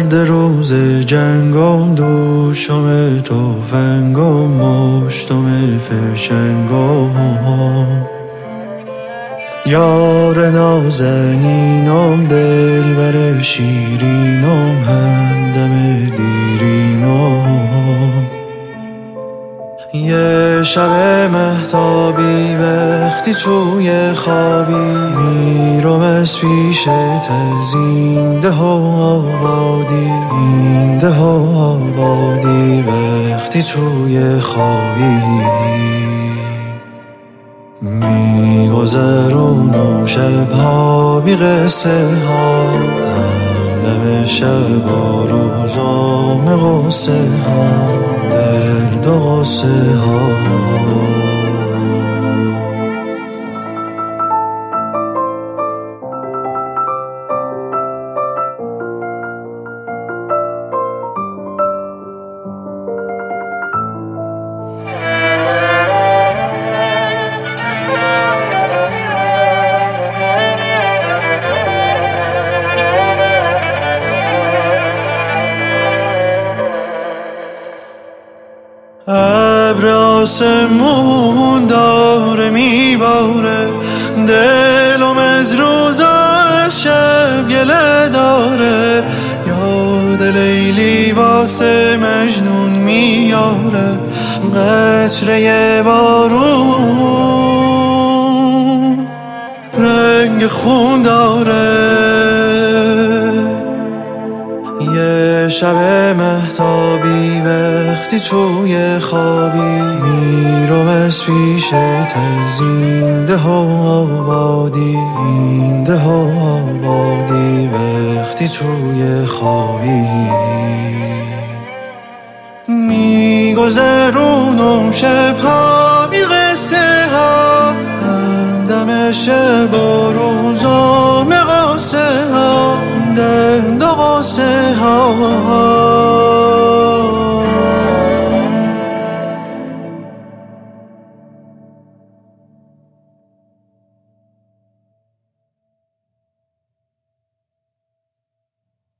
درد روز جنگم دوشم تفنگم مشتم فشنگم یار نازنینم دلبر شیرینم همدم دیرینم یه شب مهتابی وقتی توی خوابی میرم از پیشت از این ده آبادی این ده آبادی وقتی توی خوابی میگذرونم شبها بی قصه ها همدم شب و روزام قصه ها درد و قصه ها ابر آسمون داره میباره دلم از روزا از شب گله داره یاد لیلی واسه مجنون میاره قطره بارون رنگ خون داره یه شب مهتابی وقتی توی خوابی میرم از پیشت از این ده آبادی این ده آبادی وقتی توی خوابی میگذرونم شبها بی قصه ها همدم شب و روزام قصه ها درد و قصه ها